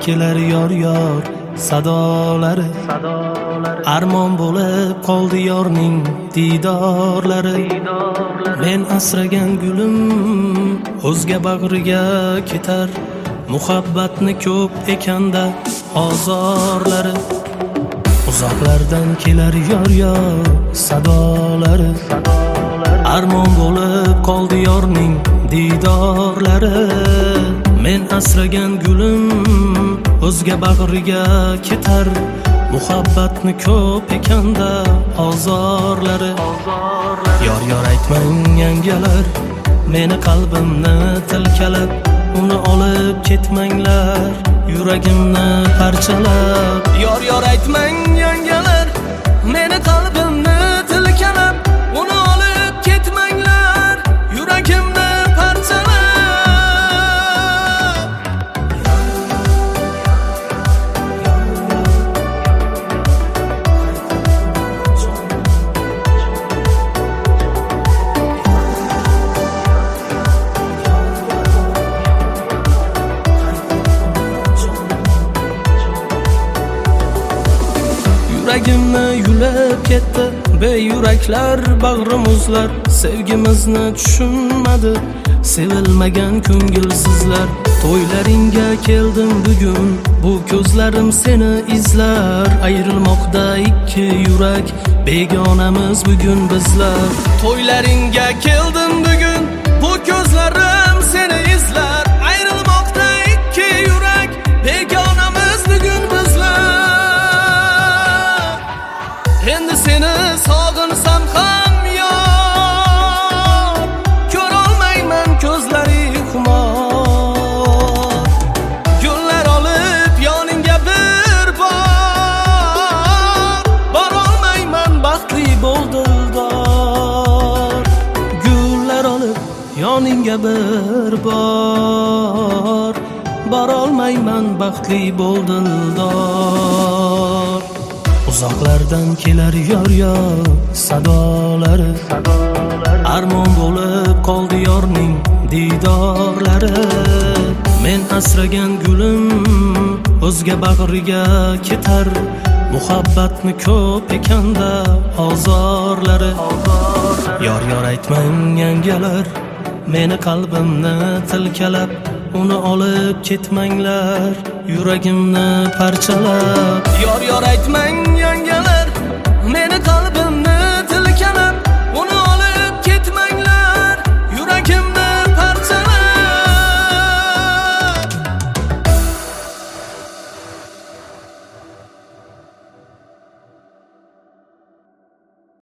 kelar yor yor sadolari, armon bo'lib qoldi yorning didorlari. Men asragan gulim o'zga bag'riga ketar, muhabbatni ko'p ekanda ozorlari. Uzoqlardan kelar yor yor sadolari, armon bo'lib qoldi yorning didorlari. Men asragan gulim o'zga bag'riga ketar, muhabbatni ko'p ekanda ozorlari. Yor yor aytmang yangalar, meni qalbimni tilkalab, uni olib ketmanglar, yuragimni parchalab. Yor yor aytmang yangalar, meni qalbimni tilkalab, uni olib ketmanglar, yuragimni parchalab. Yuragimni yulib ketdi beyuraklar, bag'rimizlar sevgimizni tushunmadi, sevilmagan ko'ngilsizlar. To'ylaringga keldim bugun, bu ko'zlarim seni izlar. Ayrilmoqda ikki yurak, begonamiz bugun bizlar. To'ylaringga keldim bugun, bu ko'zlarim seni izlar. Ayrilmoqda ikki yurak, begonamiz bugun bizlar. Endi seni sog'insam ham yor, ko'rolmayman ko'zlari xumor. Gullar olib yoningga bir bor, borolmayman baxtli bo'l dildor. Gullar olib yoningga bir bor, borolmayman baxtli bo'l dildor. Uzoqlardan kelar yor yor sadolari, armon bo'lib qoldi yorning didorlari. Men asragan gulim o'zga bag'riga ketar, muhabbatni ko'p ekanda ozorlari. Yor yor aytmang yangalar, meni qalbimni tilkalab, uni olib ketmanglar, yuragimni parchalab. Yor yor aytmang